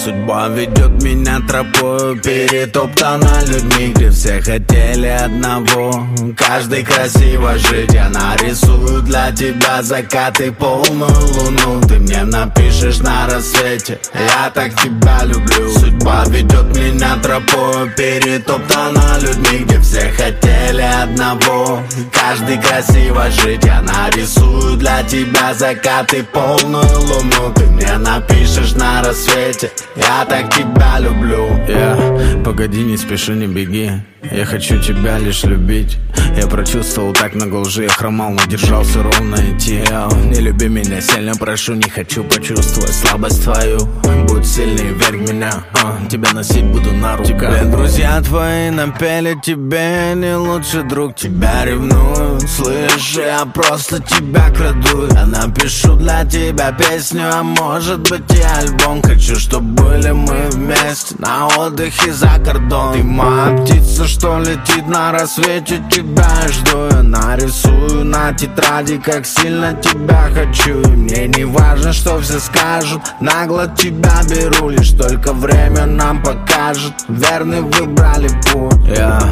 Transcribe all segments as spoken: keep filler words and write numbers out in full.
Судьба ведет меня тропою, перетоптана людьми, где все хотели одного. Каждый красиво жить, я нарисую для тебя закаты, полную луну. Ты мне напишешь на рассвете, я так тебя люблю. Судьба ведет меня тропою, перетоптана людьми, где все хотели одного. Каждый красиво жить, я нарисую для тебя закаты, полную луну. Ты мне напишешь на рассвете, я так тебя люблю. Yeah. Погоди, не спеши, не беги, я хочу тебя лишь любить. Я прочувствовал так много лжи, я хромал, но держался ровно идти. Не люби меня сильно, прошу, не хочу почувствовать слабость твою. Будь сильней, верь в меня, а, тебя носить буду на руках. Блин, друзья твои напели тебе, не лучший друг, тебя ревнуют. Слышь, я просто тебя краду, я напишу для тебя песню, а может быть и альбом. Хочу, чтобы были мы вместе на отдыхе за кордон. Ты моя птица, что летит на рассвете, тебя жду. Я нарисую на тетради, как сильно тебя хочу. И мне не важно, что все скажут, нагло тебя беру, лишь только время нам покажет, верный выбрали путь. Yeah.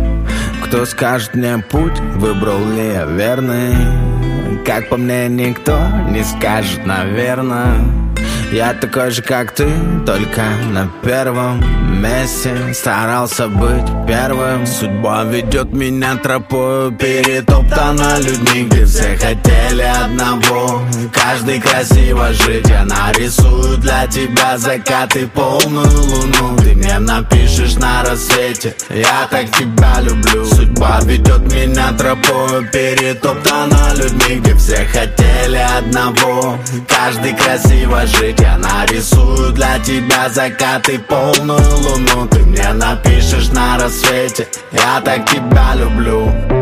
Кто скажет мне путь, выбрал ли я верный? Как по мне, никто не скажет, наверное. Я такой же, как ты, только на первом месте. Старался быть первым. Судьба ведет меня тропою, перетоптана людьми, где все хотели одного. Каждый красиво жить, я нарисую для тебя закаты, полную луну. Ты мне напишешь на рассвете, я так тебя люблю. Судьба ведет меня тропою, перетоптана людьми, где все хотели одного. Каждый красиво жить, я нарисую для тебя закаты, полную луну. Ты мне напишешь на рассвете, я так тебя люблю.